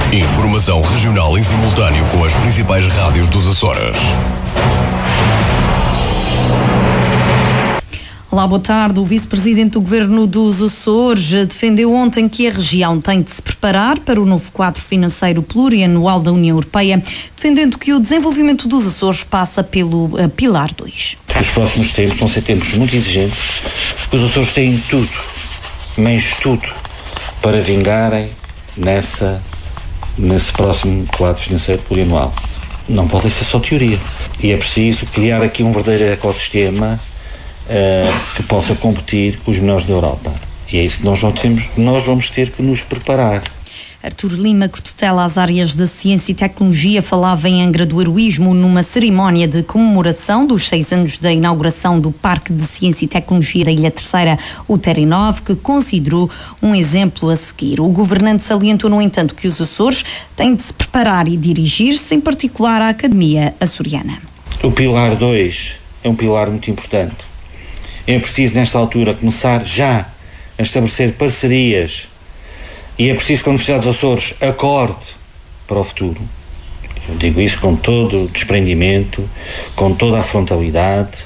Informação regional em simultâneo com as principais rádios dos Açores. Olá, boa tarde. O vice-presidente do Governo dos Açores defendeu ontem que a região tem de se preparar para o novo quadro financeiro plurianual da União Europeia, defendendo que o desenvolvimento dos Açores passa pelo Pilar 2. Os próximos tempos vão ser tempos muito exigentes, porque os Açores têm tudo, mas tudo, para vingarem nesse próximo quadro financeiro plurianual. Não pode ser só teoria. E é preciso criar aqui um verdadeiro ecossistema que possa competir com os melhores da Europa. E é isso que nós vamos ter que nos preparar. Artur Lima, que tutela as áreas da ciência e tecnologia, falava em Angra do Heroísmo numa cerimónia de comemoração dos 6 anos da inauguração do Parque de Ciência e Tecnologia da Ilha Terceira, o TERI-9, que considerou um exemplo a seguir. O governante salientou, no entanto, que os Açores têm de se preparar e dirigir-se, em particular, à Academia Açoriana. O Pilar 2 é um pilar muito importante. É preciso, nesta altura, começar já a estabelecer parcerias e é preciso que a Universidade dos Açores acorde para o futuro. Eu digo isso com todo o desprendimento, com toda a frontalidade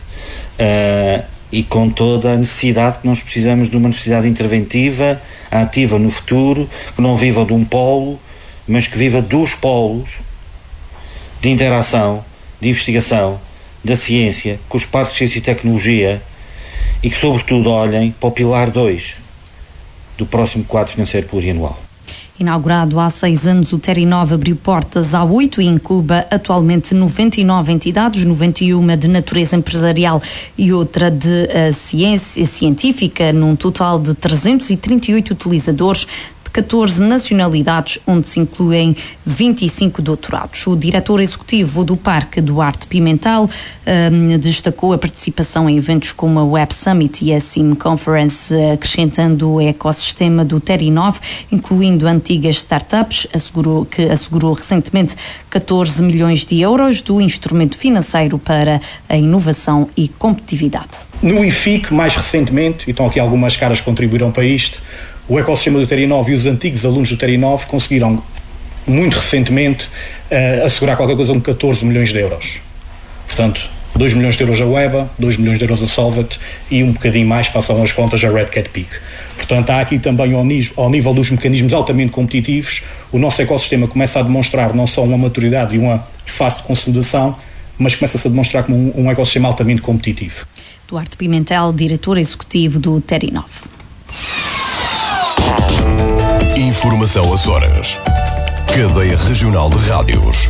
e com toda a necessidade que nós precisamos de uma universidade interventiva, ativa no futuro, que não viva de um polo, mas que viva dos polos de interação, de investigação, da ciência, com os parques de ciência e tecnologia, e que, sobretudo, olhem para o Pilar 2 do próximo quadro financeiro plurianual. Inaugurado há 6 anos, o TERI-9 abriu portas a 8 e incuba atualmente 99 entidades, 91 de natureza empresarial e outra de ciência científica, num total de 338 utilizadores, 14 nacionalidades, onde se incluem 25 doutorados. O diretor executivo do Parque, Duarte Pimentel, destacou a participação em eventos como a Web Summit e a Sim Conference, acrescentando o ecossistema do TERI-9, incluindo antigas startups, assegurou recentemente 14 milhões de euros do instrumento financeiro para a inovação e competitividade. No IFIC, mais recentemente, e estão aqui algumas caras que contribuíram para isto, o ecossistema do TERI-9 e os antigos alunos do TERI-9 conseguiram, muito recentemente, assegurar qualquer coisa com 14 milhões de euros. Portanto, 2 milhões de euros a Weba, 2 milhões de euros a Solvet e um bocadinho mais, façam as contas, a Red Cat Peak. Portanto, há aqui também, ao nível dos mecanismos altamente competitivos, o nosso ecossistema começa a demonstrar não só uma maturidade e uma fase de consolidação, mas começa-se a demonstrar como um ecossistema altamente competitivo. Duarte Pimentel, diretor executivo do TERI-9. Informação Açores. Cadeia Regional de Rádios.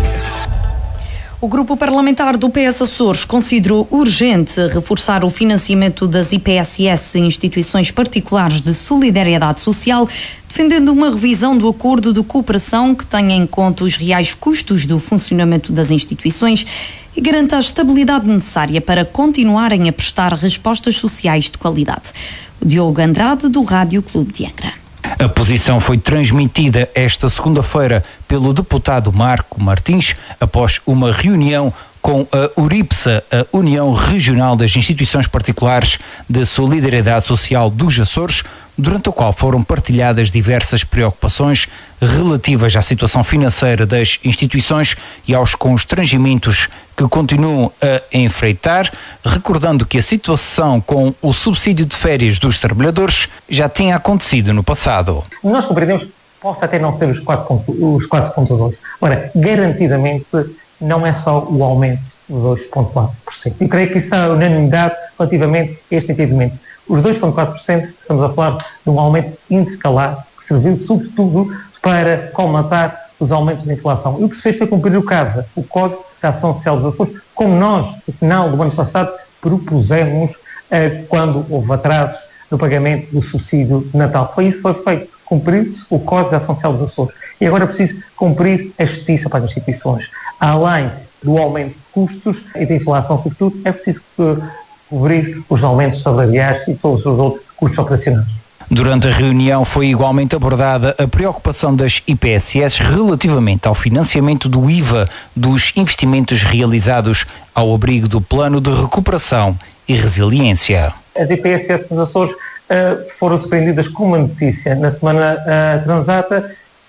O grupo parlamentar do PS Açores considerou urgente reforçar o financiamento das IPSS, instituições particulares de solidariedade social, defendendo uma revisão do acordo de cooperação que tenha em conta os reais custos do funcionamento das instituições e garanta a estabilidade necessária para continuarem a prestar respostas sociais de qualidade. O Diogo Andrade, do Rádio Clube de Angra. A posição foi transmitida esta segunda-feira pelo deputado Marco Martins após uma reunião com a URIPSA, a União Regional das Instituições Particulares de Solidariedade Social dos Açores, durante a qual foram partilhadas diversas preocupações relativas à situação financeira das instituições e aos constrangimentos que continuam a enfrentar, recordando que a situação com o subsídio de férias dos trabalhadores já tinha acontecido no passado. Nós compreendemos que possa até não ser os 4,2. Ora, garantidamente não é só o aumento de 2,4%. Eu creio que isso é unanimidade relativamente a este entendimento. Os 2,4% estamos a falar de um aumento intercalar que serviu sobretudo para colmatar os aumentos da inflação. E o que se fez foi cumprir o CASA, o Código de Ação Social dos Açores, como nós, no final do ano passado, propusemos quando houve atrasos no pagamento do subsídio de Natal. Foi isso que foi feito, cumprir-se o Código de Ação Social dos Açores. E agora é preciso cumprir a justiça para as instituições. Além do aumento de custos e da inflação, sobretudo, é preciso cobrir os aumentos salariais e todos os outros custos operacionais. Durante a reunião foi igualmente abordada a preocupação das IPSS relativamente ao financiamento do IVA dos investimentos realizados ao abrigo do Plano de Recuperação e Resiliência. As IPSS nos Açores foram surpreendidas com uma notícia na semana transata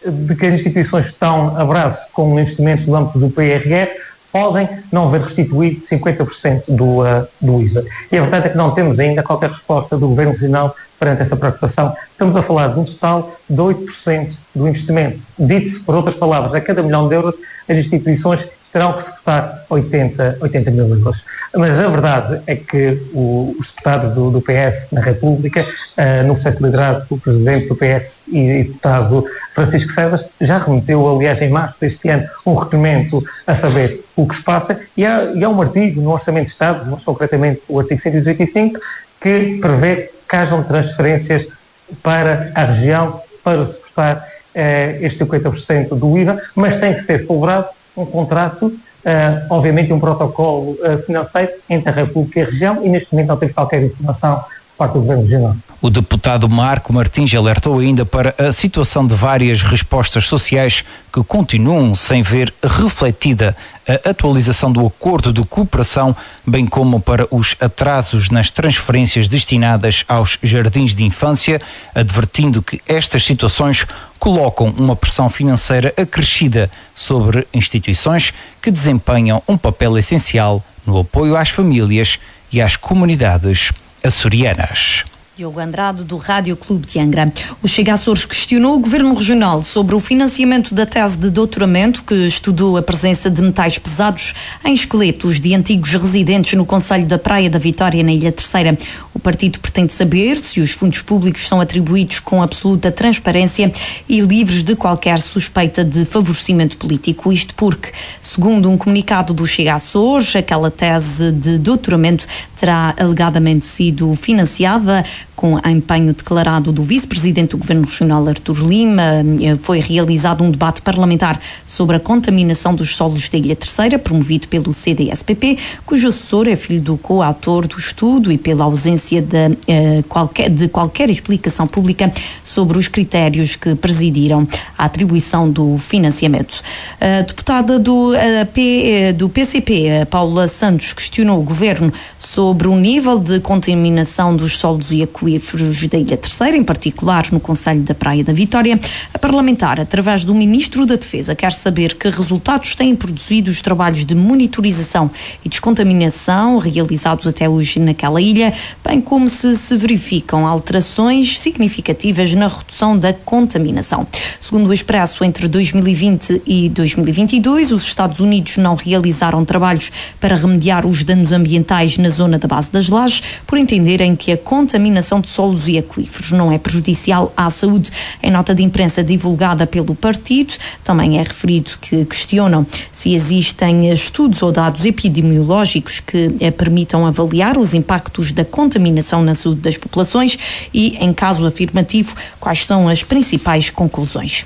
de que as instituições estão a braços com investimentos no âmbito do PRR podem não haver restituído 50% do IVA. E a verdade é que não temos ainda qualquer resposta do Governo Regional perante essa preocupação. Estamos a falar de um total de 8% do investimento. Dito-se, por outras palavras, a cada € 1 milhão, as instituições terão que suportar 80 mil euros. Mas a verdade é que os deputados do PS na República, no processo liderado pelo Presidente do PS e deputado Francisco Serras, já remeteu, aliás, em março deste ano, um requerimento a saber o que se passa, e há um artigo no Orçamento de Estado, mais concretamente o artigo 185, que prevê que hajam transferências para a região para suportar este 50% do IVA, mas tem que ser celebrado um contrato, obviamente um protocolo financeiro entre a República e a região, e neste momento não temos qualquer informação por parte do Governo Regional. O deputado Marco Martins alertou ainda para a situação de várias respostas sociais que continuam sem ver refletida a atualização do acordo de cooperação, bem como para os atrasos nas transferências destinadas aos jardins de infância, advertindo que estas situações colocam uma pressão financeira acrescida sobre instituições que desempenham um papel essencial no apoio às famílias e às comunidades açorianas. Diogo Andrade, do Rádio Clube de Angra. O Chega Açores questionou o Governo Regional sobre o financiamento da tese de doutoramento que estudou a presença de metais pesados em esqueletos de antigos residentes no concelho da Praia da Vitória, na Ilha Terceira. O partido pretende saber se os fundos públicos são atribuídos com absoluta transparência e livres de qualquer suspeita de favorecimento político. Isto porque, segundo um comunicado do Chega Açores, aquela tese de doutoramento terá alegadamente sido financiada com empenho declarado do vice-presidente do Governo Regional, Artur Lima. Foi realizado um debate parlamentar sobre a contaminação dos solos da Ilha Terceira, promovido pelo CDS-PP, cujo assessor é filho do coautor do estudo, e pela ausência de qualquer explicação pública sobre os critérios que presidiram a atribuição do financiamento. A deputada do PCP, Paula Santos, questionou o Governo sobre o nível de contaminação dos solos e aquíferos da Ilha Terceira, em particular no concelho da Praia da Vitória. A parlamentar, através do Ministro da Defesa, quer saber que resultados têm produzido os trabalhos de monitorização e descontaminação realizados até hoje naquela ilha, bem como se verificam alterações significativas na redução da contaminação. Segundo o Expresso, entre 2020 e 2022, os Estados Unidos não realizaram trabalhos para remediar os danos ambientais na zona da Base das Lajes, por entenderem que a contaminação de solos e aquíferos não é prejudicial à saúde. Em nota de imprensa divulgada pelo partido, também é referido que questionam se existem estudos ou dados epidemiológicos que permitam avaliar os impactos da contaminação na saúde das populações e, em caso afirmativo, quais são as principais conclusões.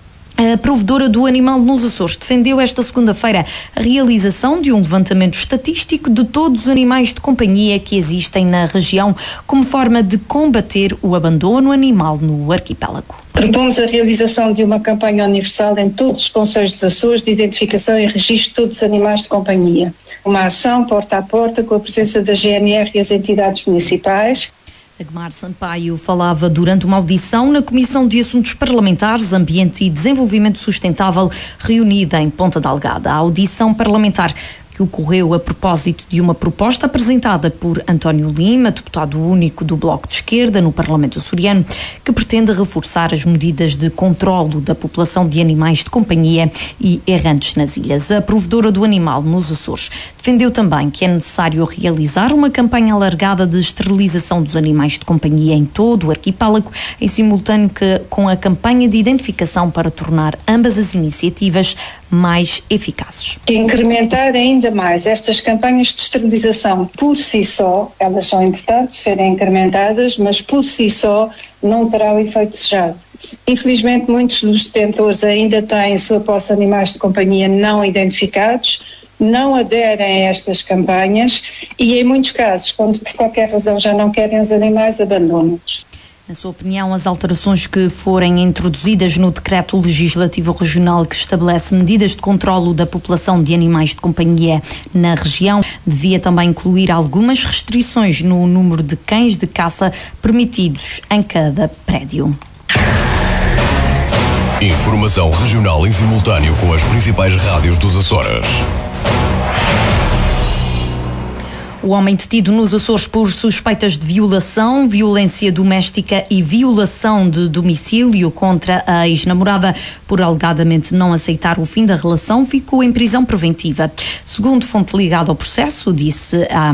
A provedora do animal nos Açores defendeu esta segunda-feira a realização de um levantamento estatístico de todos os animais de companhia que existem na região, como forma de combater o abandono animal no arquipélago. Propomos a realização de uma campanha universal em todos os concelhos dos Açores de identificação e registro de todos os animais de companhia. Uma ação porta a porta com a presença da GNR e as entidades municipais. Agmar Sampaio falava durante uma audição na Comissão de Assuntos Parlamentares, Ambiente e Desenvolvimento Sustentável, reunida em Ponta Delgada. A audição parlamentar que ocorreu a propósito de uma proposta apresentada por António Lima, deputado único do Bloco de Esquerda no Parlamento açoriano, que pretende reforçar as medidas de controlo da população de animais de companhia e errantes nas ilhas. A provedora do animal nos Açores defendeu também que é necessário realizar uma campanha alargada de esterilização dos animais de companhia em todo o arquipélago, em simultâneo com a campanha de identificação para tornar ambas as iniciativas mais eficazes. Incrementar ainda mais estas campanhas de esterilização por si só, elas são importantes serem incrementadas, mas por si só não terá o efeito desejado. Infelizmente, muitos dos detentores ainda têm em sua posse animais de companhia não identificados, não aderem a estas campanhas e, em muitos casos, quando por qualquer razão já não querem os animais, abandonam-os. Na sua opinião, as alterações que forem introduzidas no Decreto Legislativo Regional que estabelece medidas de controlo da população de animais de companhia na região devia também incluir algumas restrições no número de cães de caça permitidos em cada prédio. Informação regional em simultâneo com as principais rádios dos Açores. O homem detido nos Açores por suspeitas de violação, violência doméstica e violação de domicílio contra a ex-namorada por alegadamente não aceitar o fim da relação ficou em prisão preventiva. Segundo fonte ligada ao processo, disse a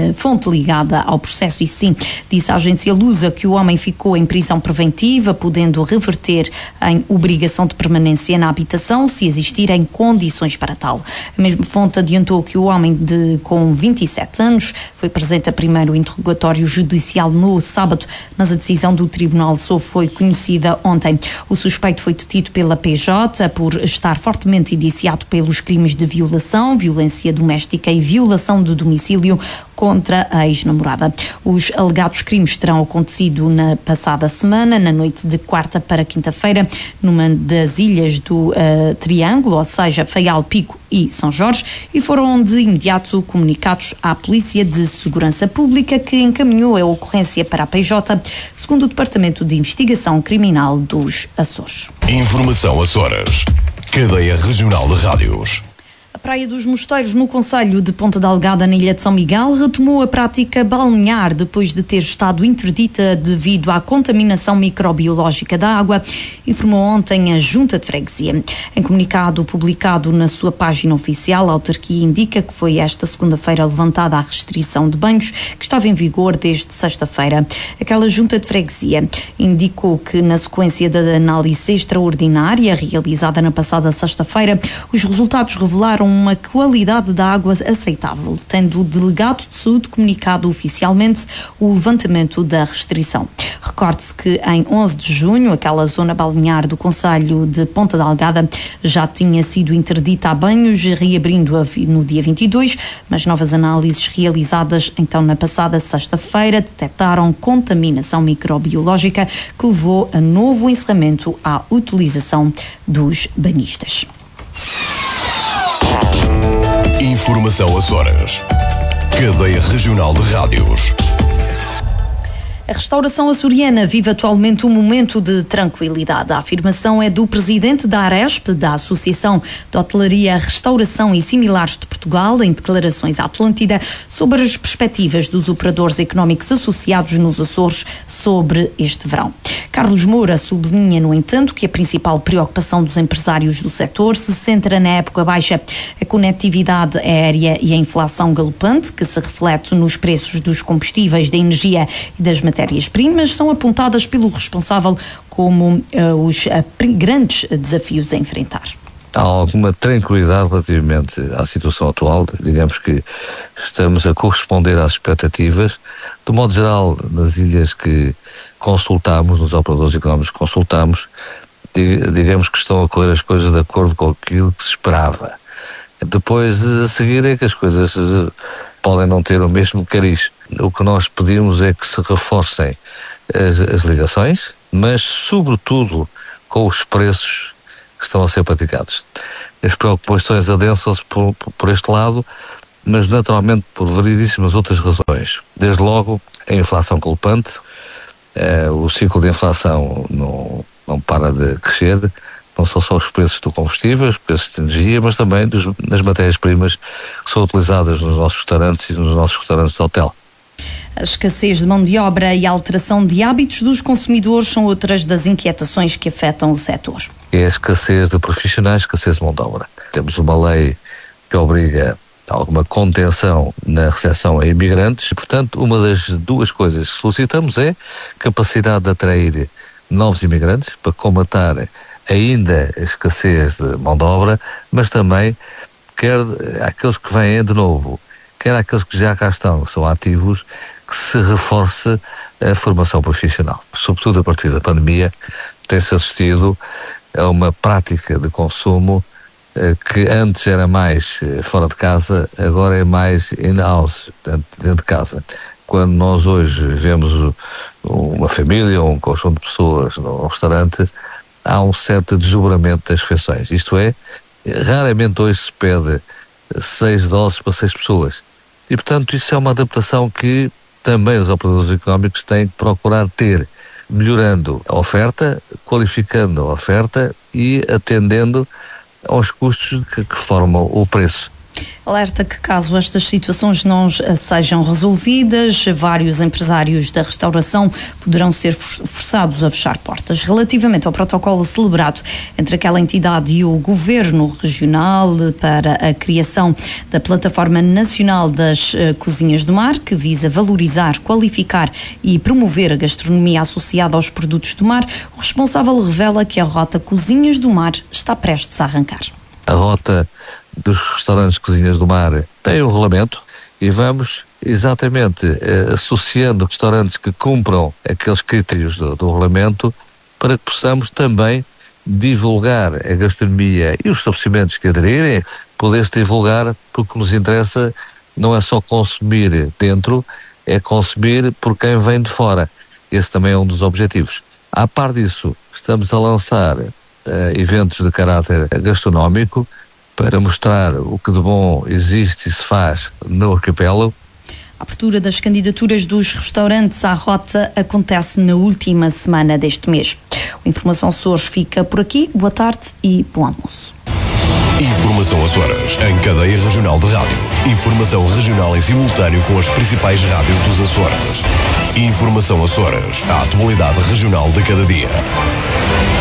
agência Lusa que o homem ficou em prisão preventiva, podendo reverter em obrigação de permanência na habitação se existirem condições para tal. A mesma fonte adiantou que o homem com 27 anos foi presente a primeiro interrogatório judicial no sábado, mas a decisão do tribunal só foi conhecida ontem. O suspeito foi detido pela PJ por estar fortemente indiciado pelos crimes de violação, violência doméstica e violação de domicílio contra a ex-namorada. Os alegados crimes terão acontecido na passada semana, na noite de quarta para quinta-feira, numa das ilhas do Triângulo, ou seja, Faial, Pico e São Jorge, e foram de imediato comunicados à Polícia de Segurança Pública, que encaminhou a ocorrência para a PJ, segundo o Departamento de Investigação Criminal dos Açores. Informação Açores. Cadeia Regional de Rádios. A Praia dos Mosteiros, no concelho de Ponta Delgada, na Ilha de São Miguel, retomou a prática balnear depois de ter estado interdita devido à contaminação microbiológica da água, informou ontem a Junta de Freguesia. Em comunicado publicado na sua página oficial, a autarquia indica que foi esta segunda-feira levantada a restrição de banhos que estava em vigor desde sexta-feira. Aquela Junta de Freguesia indicou que, na sequência da análise extraordinária realizada na passada sexta-feira, os resultados revelaram uma qualidade da água aceitável, tendo o delegado de saúde comunicado oficialmente o levantamento da restrição. Recorde-se que em 11 de junho, aquela zona balnear do concelho de Ponta Delgada já tinha sido interdita a banhos, reabrindo no dia 22, mas novas análises realizadas então na passada sexta-feira detectaram contaminação microbiológica que levou a novo encerramento à utilização dos banhistas. Informação Açores. Cadeia Regional de Rádios. A restauração açoriana vive atualmente um momento de tranquilidade. A afirmação é do presidente da ARESP, da Associação de Hotelaria, Restauração e Similares de Portugal, em declarações à Atlântida, sobre as perspectivas dos operadores económicos associados nos Açores sobre este verão. Carlos Moura sublinha, no entanto, que a principal preocupação dos empresários do setor se centra na época baixa. A conectividade aérea e a inflação galopante, que se reflete nos preços dos combustíveis, da energia e das matérias-primas, são apontadas pelo responsável como os grandes desafios a enfrentar. Há alguma tranquilidade relativamente à situação atual. Digamos que estamos a corresponder às expectativas. De modo geral, nas ilhas que consultamos, nos operadores económicos que consultamos, digamos que estão a correr as coisas de acordo com aquilo que se esperava. Depois, a seguir, é que as coisas podem não ter o mesmo cariz. O que nós pedimos é que se reforcem as ligações, mas, sobretudo, com os preços que estão a ser praticados. As preocupações adensam-se por este lado, mas, naturalmente, por variedíssimas outras razões. Desde logo, a inflação galopante, o ciclo de inflação não para de crescer. Não são só os preços do combustível, os preços de energia, mas também das matérias-primas que são utilizadas nos nossos restaurantes e nos nossos restaurantes de hotel. A escassez de mão de obra e a alteração de hábitos dos consumidores são outras das inquietações que afetam o setor. É a escassez de profissionais, a escassez de mão de obra. Temos uma lei que obriga a alguma contenção na recepção a imigrantes e, portanto, uma das duas coisas que solicitamos é capacidade de atrair novos imigrantes para combater ainda a escassez de mão de obra, mas também quer aqueles que vêm de novo, quer aqueles que já cá estão, que são ativos, que se reforce a formação profissional. Sobretudo a partir da pandemia, tem-se assistido a uma prática de consumo que antes era mais fora de casa, agora é mais in-house, dentro de casa. Quando nós hoje vemos uma família ou um conjunto de pessoas num restaurante, há um certo desdobramento das refeições. Isto é, raramente hoje se pede 6 doses para 6 pessoas. E, portanto, isso é uma adaptação que também os operadores económicos têm que procurar ter melhorando a oferta, qualificando a oferta e atendendo aos custos que formam o preço. Alerta que caso estas situações não sejam resolvidas, vários empresários da restauração poderão ser forçados a fechar portas. Relativamente ao protocolo celebrado entre aquela entidade e o Governo Regional para a criação da Plataforma Nacional das Cozinhas do Mar, que visa valorizar, qualificar e promover a gastronomia associada aos produtos do mar, o responsável revela que a rota Cozinhas do Mar está prestes a arrancar. A rota dos restaurantes Cozinhas do Mar tem um regulamento e vamos exatamente associando restaurantes que cumpram aqueles critérios do regulamento para que possamos também divulgar a gastronomia e os estabelecimentos que aderirem, poder-se divulgar, porque nos interessa não é só consumir dentro, é consumir por quem vem de fora. Esse também é um dos objetivos. À par disso, estamos a lançar eventos de caráter gastronómico para mostrar o que de bom existe e se faz no arquipélago. A abertura das candidaturas dos restaurantes à rota acontece na última semana deste mês. O Informação Açores fica por aqui. Boa tarde e bom almoço. Informação Açores, em cadeia regional de rádios. Informação regional em simultâneo com as principais rádios dos Açores. Informação Açores, a atualidade regional de cada dia.